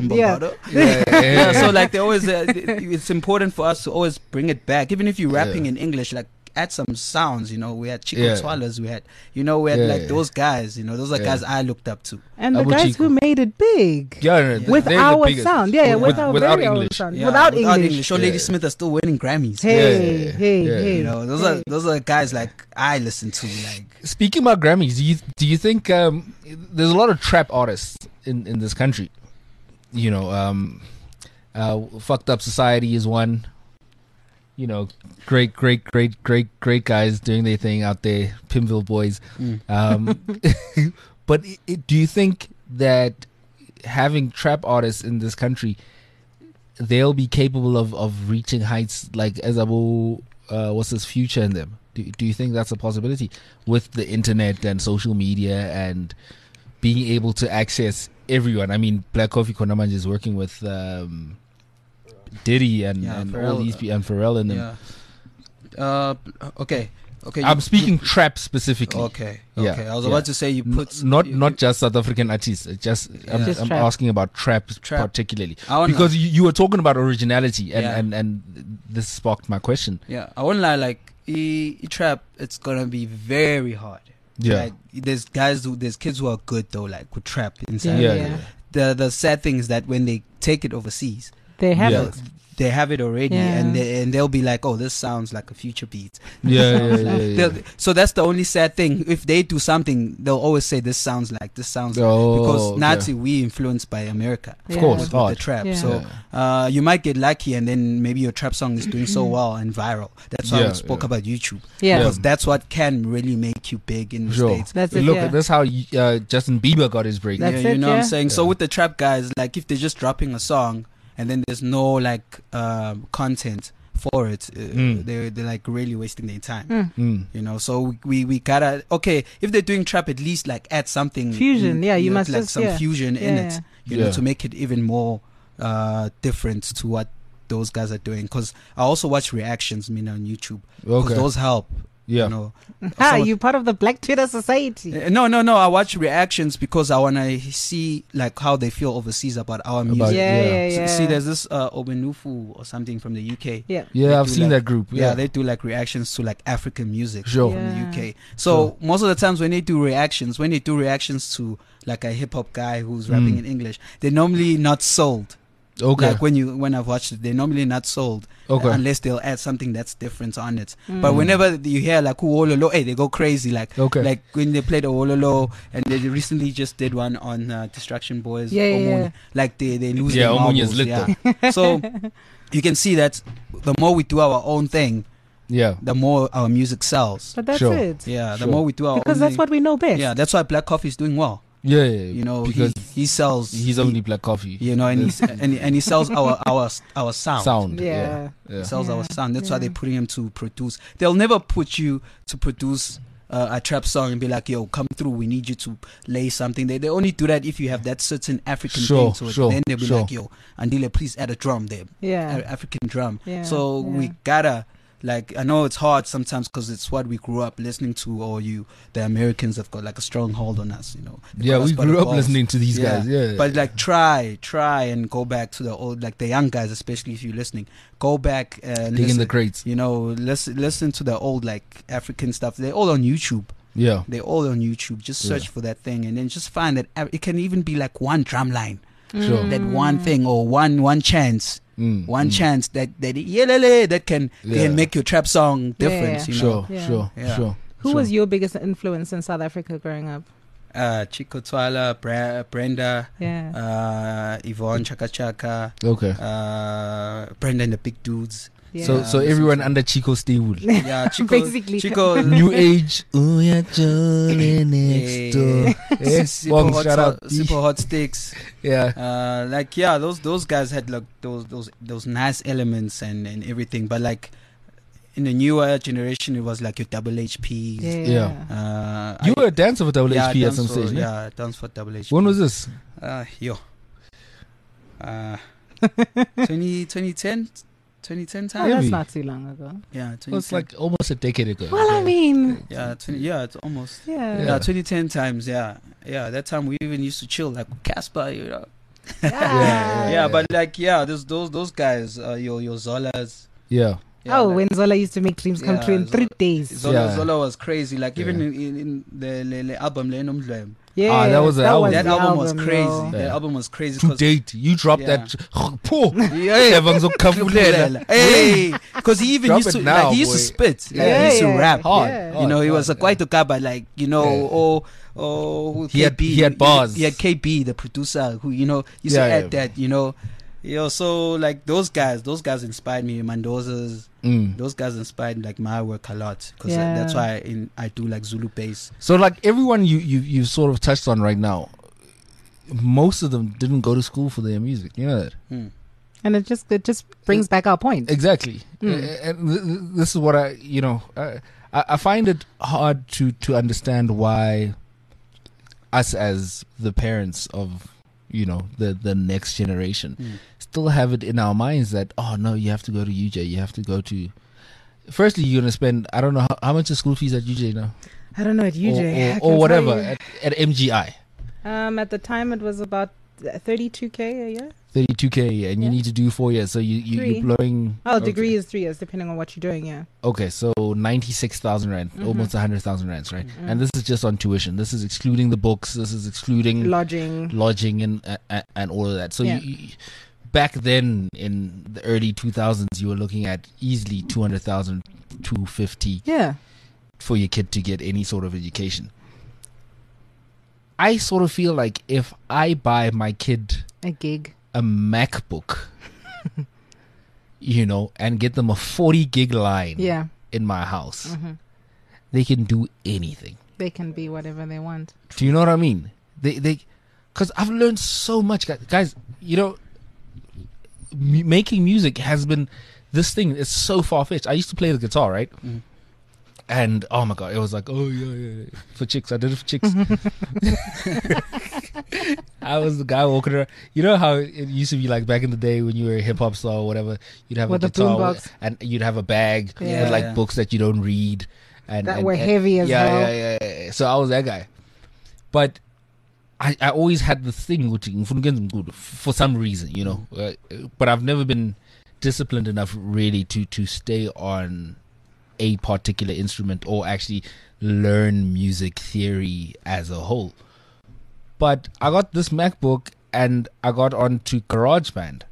So like they always, it's important for us to always bring it back. Even if you're rapping in English, like add some sounds. You know, we had Chico Swallows. We had like those guys. You know, those are guys I looked up to. And the guys who made it big. With our sound. With our without very own English. sound. Without English. So Lady Smith are still winning Grammys. Hey. You know, those are guys like I listen to. Like, speaking about Grammys, do you think there's a lot of trap artists in this country? You know, Fucked Up Society is one. You know, great guys doing their thing out there, Pimville boys. But do you think that having trap artists in this country, they'll be capable of reaching heights like Ezabo, what's his future in them? Do you think that's a possibility with the internet and social media and being able to access everyone. I mean, Black Coffee Konamanje is working with Diddy and Pharrell, all these people and Pharrell and them. Yeah. Okay. I'm speaking trap specifically. Okay. Yeah, I was yeah. about to say you put not just South African artists. I'm Just I'm trap. asking about trap particularly I wanna- because you were talking about originality Yeah. and this sparked my question. Yeah, I won't lie. Like trap, it's gonna be very hard. Yeah. Like, there's kids who are good though, like with trap inside. Yeah. The sad thing is that when they take it overseas, They have Yeah. it. they have it already, Yeah. and they'll be like, oh, this sounds like a future beat. Yeah. So that's the only sad thing. If they do something, they'll always say this sounds like Oh, because okay. Nazi, we influenced by America. Of Yeah. course, With the hard. trap. Yeah. So you might get lucky, and then maybe your trap song is doing so well and viral. That's why Yeah, we spoke yeah. about YouTube. Yeah. Because that's what can really make you big in the Sure. States. That's it. Look, Yeah. that's how Justin Bieber got his break. That's You it, know what yeah. I'm saying? So Yeah. with the trap guys, like if they're just dropping a song and then there's no like content for it, they're like really wasting their time. Mm. You know, so we gotta if they're doing trap, at least like add something Fusion, yeah, you must like just- some yeah. fusion in Yeah, it, yeah. you know, Yeah. to make it even more different to what those guys are doing. Because I also watch reactions, on YouTube. 'Cause Okay. those help. Yeah. You know, You part of the Black Twitter Society. no. I watch reactions because I wanna see like how they feel overseas about our music. About- Yeah. See, there's this Obenufu or something from the UK. Yeah. Yeah, They I've do, seen like- that group. Yeah. they do like reactions to like African music Sure. from the Yeah. UK. So most of the times when they do reactions to like a hip hop guy who's rapping in English, they're normally not sold. Okay. Like when I've watched it, they're normally not sold. Okay. Unless they'll add something that's different on it. But whenever you hear like Uololo, hey, they go crazy. Like Okay. like when they played Uololo, and they recently just did one on Distraction Boys. Yeah, yeah, Omunye. yeah. Like they lose Yeah, their Omunye's marbles. lit Yeah. So you can see that the more we do our own thing, Yeah. the more our music sells. But that's Sure. it. Yeah, the Sure. more we do our Because own that's thing. what we know best. Yeah, that's why Black Coffee is doing well. Yeah. You know, because he sells. he's only Black Coffee. You know, and he sells our sound. Sound. Yeah. Yeah. Sells our sound. That's why Yeah. they're putting him to produce. They'll never put you to produce a trap song and be like, "Yo, come through. We need you to lay something." They only do that if you have that certain African Sure, thing to it. sure, Then they'll be sure. like, "Yo, Andile, please add a drum there, Yeah. African drum." Yeah, So yeah. we gotta. Like, I know it's hard sometimes because it's what we grew up listening to, or the Americans have got like a strong hold on us, They've Yeah, got us we by the grew up balls. listening to these guys. Yeah. But like try and go back to the old, like the young guys, especially if you're listening, go back and dig in the listen, crates. listen to the old like African stuff. They're all on YouTube. Yeah. They're all on YouTube. Just search for that thing and then just find that it can even be like one drum line, Sure. that one thing or one chance. One Mm. chance that yelele that can Yeah. make your trap song different. Yeah. You know? Sure. Yeah. Sure. Yeah. Sure. Who sure. was your biggest influence in South Africa growing up? Chico Twala, Brenda, Yeah. Yvonne Chaka Chaka, Okay. Brenda and the Big Dudes. Yeah. So everyone under Chico stable. Yeah, Chico. Basically. Chico. New age. Oh yeah, Johnny next door. Eh, Bong, shout out. Super hot sticks. Yeah. Like those guys had like those nice elements and everything, but like in the newer generation, it was like your double HPs. Yeah. You were a dancer for Double HP at dance some for- stage, no? Yeah, dance for double HP. When was this? 2010 time. Oh, that's Heavy. not too long ago. Yeah, 2010. Well, it's like almost a decade ago. Well, I mean, yeah, it's almost. yeah. Yeah, 2010 times. Yeah, that time we even used to chill like with Casper, Yeah. But like those guys, your Zolas. Yeah. Yeah, Oh, like, when Zola used to make dreams come Yeah, true in 3 days. Zola was crazy. Like Yeah. even in the album Lenum Dlem, Yeah, that was the album. that the album was yo. crazy. That Yeah. album was crazy. To 'cause- date, you dropped Yeah. that. Poor. Yeah, Evangzokukhafulela. hey, because he even Drop used it to now, like, he used to boy. spit. Like, Yeah, he used to yeah, rap. Hard. yeah. You know, he was a Hard, quite a guy, but like He had bars. He had KB, the producer, who used to Yeah, add yeah. that. So like those guys inspired me. Mendoza's, Mm. those guys inspired like my work a lot because Yeah. that's why I do like Zulu bass. So like everyone you sort of touched on right now, most of them didn't go to school for their music. You know that? And it just brings back our point. Exactly. Mm. And this is what I find it hard to understand why us as the parents of the next generation, still have it in our minds that, oh no, you have to go to UJ, you have to go to. Firstly, you're gonna spend, I don't know how much is school fees at UJ now. I don't know at UJ or whatever at MGI. At the time it was about 32K a year. 32K a year, and you need to do 4 years. So you're blowing. Degree is 3 years, depending on what you're doing. Yeah. Okay, so 96,000 rand, almost 100,000 rands, right? And this is just on tuition. This is excluding the books. This is excluding lodging, and all of that. So back then in the early 2000s, you were looking at easily 200,000, 250. Yeah. For your kid to get any sort of education. I sort of feel like if I buy my kid a MacBook, and get them a 40 gig line in my house, they can do anything. They can be whatever they want. Do you know what I mean? Because I've learned so much, guys. Making music has been this thing. It's so far fetched. I used to play the guitar, right? And oh my god, it was like, oh yeah, for chicks. I did it for chicks. I was the guy walking around. You know how it used to be like back in the day when you were a hip hop star or whatever. You'd have with a guitar boombox, and you'd have a bag with books that you don't read and were heavy as well. Yeah. So I was that guy, but I always had the thing with for some reason, but I've never been disciplined enough really to stay on a particular instrument or actually learn music theory as a whole. But I got this MacBook and I got onto GarageBand.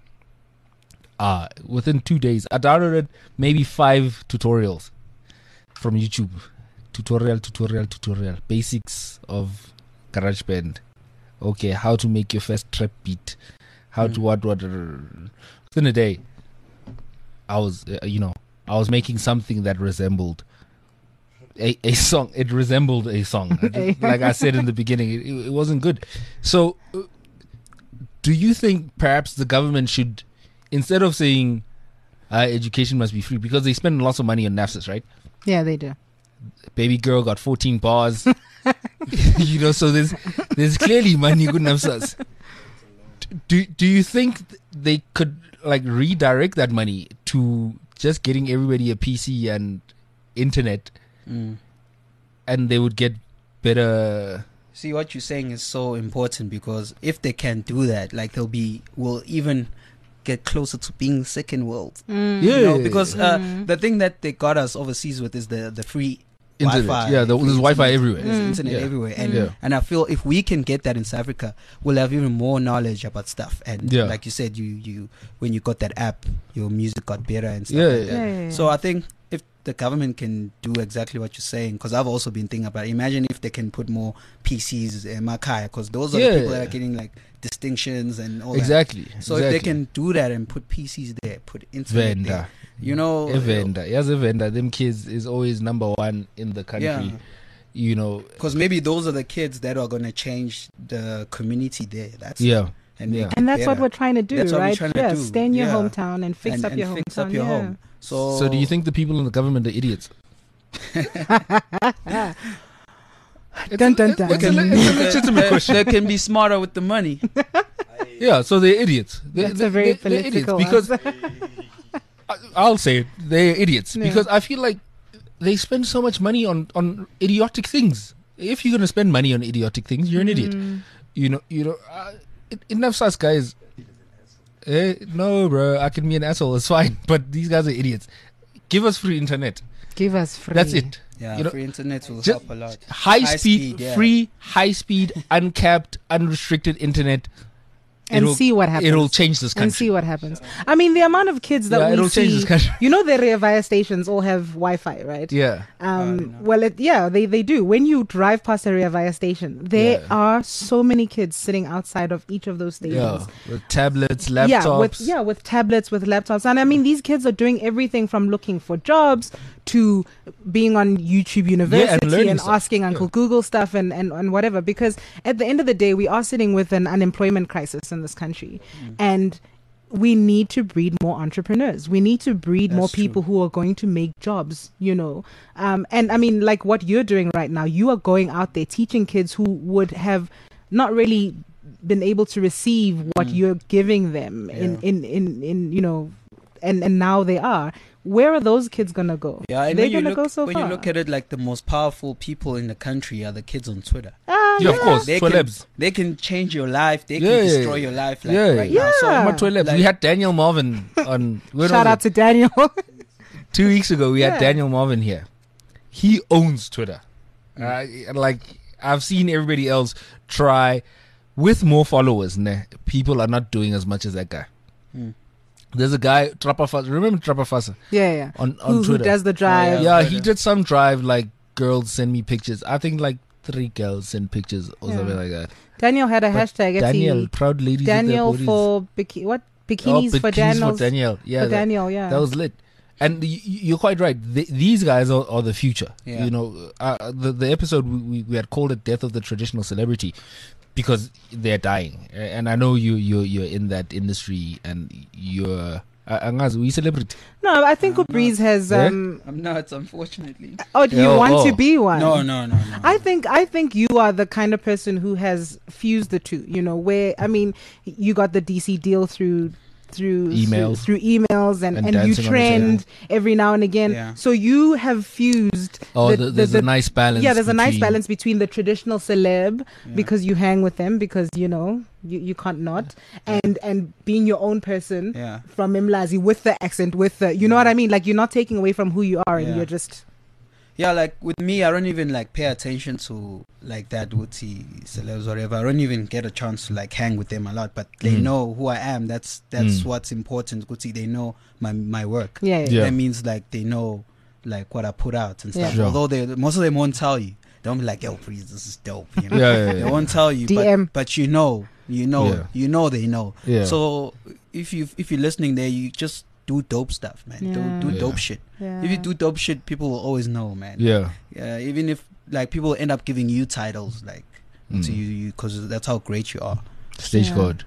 Within 2 days, I downloaded maybe 5 tutorials from YouTube. Tutorial. Basics of GarageBand. Okay, how to make your first trap beat. How to what. Within a day, I was, I was making something that resembled a song. It resembled a song. Like I said in the beginning, it wasn't good. So, do you think perhaps the government should, instead of saying education must be free, because they spend lots of money on NAFSAs, right? Yeah, they do. Baby girl got 14 bars. So there's clearly money good NAFSAs. Do you think they could redirect that money to just getting everybody a PC and internet, and they would get better? See, what you're saying is so important, because if they can do that, we'll even get closer to being second world. Because the thing that they got us overseas with is the free internet. Wi-Fi. Yeah, there's Wi-Fi everywhere. There's internet everywhere, and I feel if we can get that in South Africa, we'll have even more knowledge about stuff. And like you said, you when you got that app, your music got better and stuff like that. So I think if the government can do exactly what you're saying, because I've also been thinking about it, imagine if they can put more PCs in Makai, because those are the people that are getting distinctions and all that. So if they can do that and put PCs there, put internet there, a vendor. Yes, a vendor. Them kids is always number one in the country. Because maybe those are the kids that are going to change the community there. That's and that's what we're trying to do, right? Stay in your hometown and fix up your hometown. So do you think the people in the government are idiots? Dun, dun, dun. It's a legitimate question. They can be smarter with the money. So they're idiots. That's a very political because I'll say it, they're idiots because I feel like they spend so much money on idiotic things. If you're going to spend money on idiotic things, you're an idiot. Enough such guys. No, bro, I can be an asshole. It's fine, but these guys are idiots. Give us free internet. Give us free. That's it. Yeah, free internet will help a lot. High speed, free, high speed, uncapped, unrestricted internet. And see what happens. It'll change this country. And see what happens. I mean, the amount of kids that we see, change this country. The Rea stations all have Wi-Fi, right? Yeah. They do. When you drive past a Rea station, there are so many kids sitting outside of each of those stations. Yeah, with tablets, laptops. With tablets, with laptops. And I mean, these kids are doing everything from looking for jobs to being on YouTube University and asking Uncle Google stuff and whatever. Because at the end of the day, we are sitting with an unemployment crisis in this country. And we need to breed more entrepreneurs. We need to breed more people who are going to make jobs, And I mean, like what you're doing right now, you are going out there teaching kids who would have not really been able to receive what you're giving them in you know, and now they are. Where are those kids gonna go? Yeah, and they're when you gonna look, go so when far. you look at it, like the most powerful people in the country are the kids on Twitter. Yeah, of course. They Celebs. they can change your life. They Yeah, can yeah, destroy your life. Like, yeah, right yeah. now. So Yeah. My celebs. Like- We had Daniel Marvin on. when Shout was out it? to Daniel. 2 weeks ago. We Yeah. had Daniel Marvin here. He owns Twitter. Like I've seen everybody else try with more followers. Nah, people are not doing as much as that guy. There's a guy Trapafasa. Remember Trapafasa yeah. on Who Twitter? does the drive? Yeah, he did some drive like girls send me pictures. I think like 3 girls send pictures or Yeah. something like that. Daniel had a But hashtag. Daniel, proud ladies. with their Daniel booties. for bikinis for Daniel. Daniel. Yeah, for Daniel. Yeah. that was lit. And you're quite right. These guys are the future. Yeah. You know, the episode we had called it "Death of the Traditional Celebrity" because they're dying. And I know you're in that industry and you're. Angazi, we celebrity. No, I think Breeze has. Yeah? I'm not, unfortunately. Oh, do you Yeah, want to oh. be one? No. I think you are the kind of person who has fused the two. You know, where I mean, you got the DC deal through Emails. through emails, and you dancing on the trend every now and again. Yeah. So you have fused. Oh, there's a nice balance. Yeah, there's a nice between- balance between the traditional celeb Yeah. because you hang with them because you know you can't not, and being your own person Yeah. from Mlazi with the accent, with the you know what I mean. Like you're not taking away from who you are, and Yeah. you're just. Yeah, like with me, I don't even like pay attention to like that Wootsie celebs or whatever. I don't even get a chance to like hang with them a lot, but they know who I am. That's what's important. Wootsie, they know my work. Yeah. Yeah. That means like they know like what I put out and stuff. Yeah. Sure. Although most of them won't tell you. Don't be like, yo, please, this is dope. You know? Yeah. They won't tell you, DM. but you know, Yeah. they know. Yeah. So if you're listening there, you just do dope stuff, man. Yeah. Do Yeah. dope shit. Yeah. If you do dope shit, people will always know, man. Yeah. Even if like people end up giving you titles like Mm. to you because that's how great you are. Stage Yeah. code.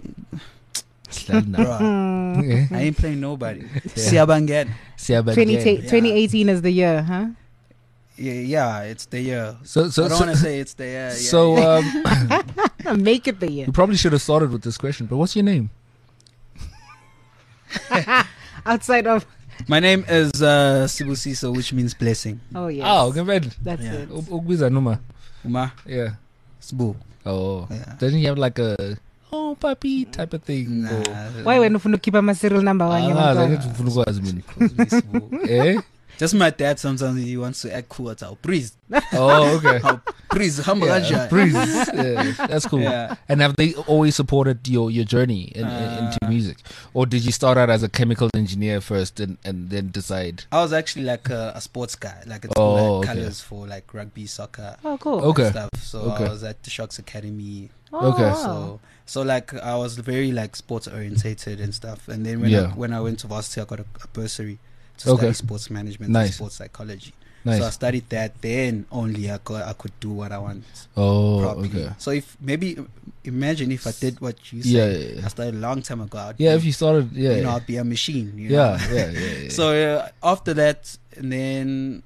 Bruh, I ain't playing nobody. Siabangen. 2018 is the year, huh? Yeah, it's the year. So I don't want to say it's the year. Yeah, So Make it the year. you probably should have started with this question. But what's your name? Outside of my name is Sibusiso, which means blessing. oh yes. Oh, okay, That's Yeah. it. Ugbiza Numa. Uma Yeah. Sbu. Oh. Yeah. Doesn't he have like a oh puppy type of thing? Nah. Or- Why when ufuna ukukhipha ama serial number wanye Ah, bantwana? that ufuna ukwazi mina. Sbu. Eh? Just my dad sometimes he wants to act cool. It's our breeze. Oh, okay. Breeze, humble Yeah, breeze. Yeah, that's cool. Yeah. And have they always supported your journey into music, or did you start out as a chemical engineer first and then decide? I was actually like a sports guy, like it's Oh, like okay. colors for like rugby, soccer, Oh cool. Okay. and stuff. So Okay. I was at the Sharks Academy. Oh, Okay. wow. So like I was very like sports orientated and stuff. And then Yeah. when I went to varsity, I got a bursary to Okay. study sports management and Nice. sports psychology. Nice. So I studied that. Then only I could do what I want Oh, properly. okay. So if maybe imagine if I did what you Yeah, said. yeah, yeah. I started a long time ago. I'd Yeah, be, if you started, yeah, you know, yeah, I'd be a machine. You know? yeah. So after that, and then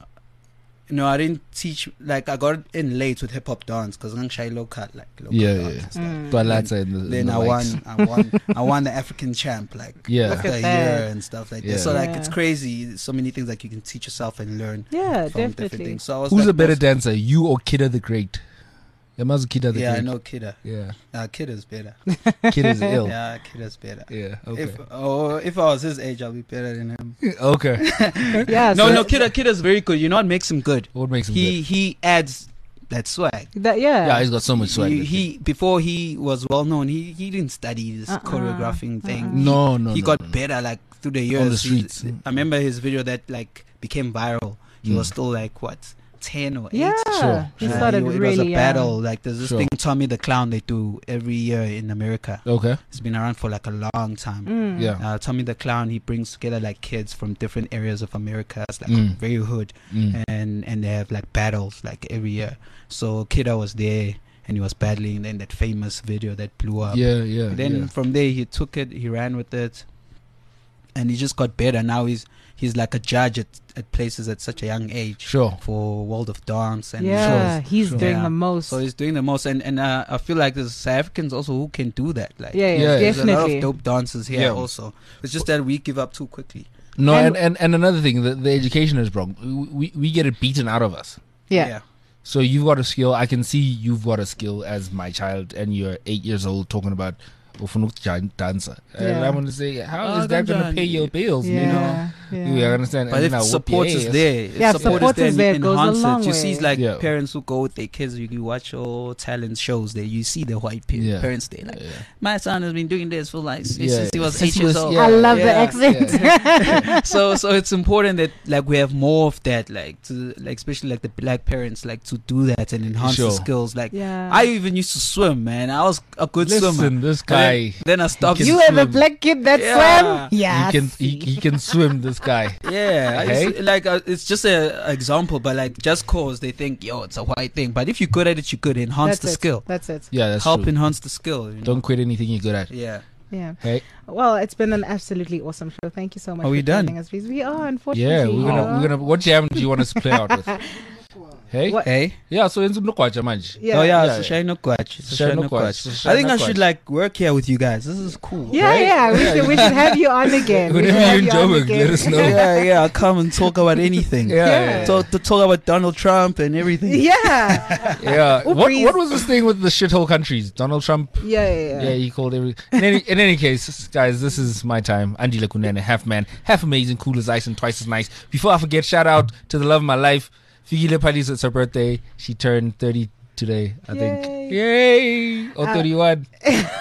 I didn't teach. Like I got in late with hip hop dance because I'm shy local, like local Yeah, dance yeah. and stuff. Twalata in the Then in the I mics. won the African champ like Yeah. Look after a at year that. and stuff like Yeah. that. So like Yeah. it's crazy. So many things like you can teach yourself and learn Yeah, from different definitely. things. So I was Who's like a better most- dancer, you or Kidda the Great? Yamazu Kidda the Yeah, I Great. know Kidda. Yeah, Kidda's better. Kid is ill. Yeah, Kidda's better. Yeah. Okay. If I was his age, I'll be better than him. Okay. Yeah. No, Kidda's very good. You know what makes him good? What makes him He adds that swag. That, yeah. good? Yeah, he's got so much swag. He before he was well known, he didn't study this choreographing thing. No, He got better like through the years. On the streets. I remember his video that like became viral. He was still like what 10 or 8. Yeah. Sure, He sure. started it was really a young. battle. Like there's this Sure. thing Tommy the Clown they do every year in America. Okay. It's been around for like a long time. Mm. Yeah. Tommy the Clown, he brings together like kids from different areas of America. It's like Mm. very hood, and they have like battles like every year. So Kidda was there and he was battling. Then that famous video that blew up. Yeah. Then from there he took it, he ran with it, and he just got better. Now he's like a judge at places at such a young age. Sure. For World of Dance and he's doing the most. So he's doing the most, and I feel like there's South Africans also who can do that. Like definitely. There's a lot of dope dancers here also. It's just that we give up too quickly. No, and another thing, the education is wrong. We get it beaten out of us. Yeah. So you've got a skill. I can see you've got a skill as my child, and you're 8 years old talking about dancer. And I want to say, how is that going to pay your bills? You know, you understand. But if support is there, support is there, goes a long way. You see, like parents who go with their kids. You watch all talent shows there. You see the white parents there. Like, my son has been doing this for like since he was 8 years old. I love the accent. So it's important that like we have more of that, like especially like the black parents, like to do that and enhance the skills. Like I even used to swim, man. I was a good swimmer. This guy. Then I stopped. You have a black kid that swam. Yeah, he can swim. This guy. Yeah, it's just an example, but like just cause they think it's a white thing, but if you're good at it, you could enhance the skill. That's it. Yeah, that's help true. enhance the skill. Don't quit anything you're good at. Yeah. Hey. Well, it's been an absolutely awesome show. Thank you so much. Are we done? Us, please. We are, unfortunately. Yeah, we're gonna. What jam do you want us to play out with? Hey? What? Hey? Yeah, so it's Nukwacha manje. Yeah. Oh yeah, it's Shine Nukwacha. I think I should like work here with you guys. This is cool. Yeah, right? we should have you on again. Whenever you're in Joburg, let us know. Yeah, I'll come and talk about anything. Talk about Donald Trump and everything. Yeah. What was this thing with the shithole countries? Donald Trump? Yeah, he called everything. In any case, guys, this is my time. Andile Kunene, half man, half amazing, cool as ice and twice as nice. Before I forget, shout out to the love of my life, Fikile Palis. It's her birthday. She turned 30 today, I think. Yay! Or 31.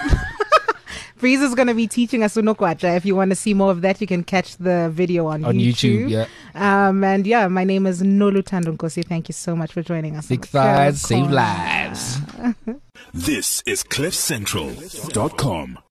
Breeze is going to be teaching us Unokwacha. If you want to see more of that, you can catch the video on YouTube. And my name is Noluthando Nkosi. Thank you so much for joining us. Big thighs save lives. This is CliffCentral.com.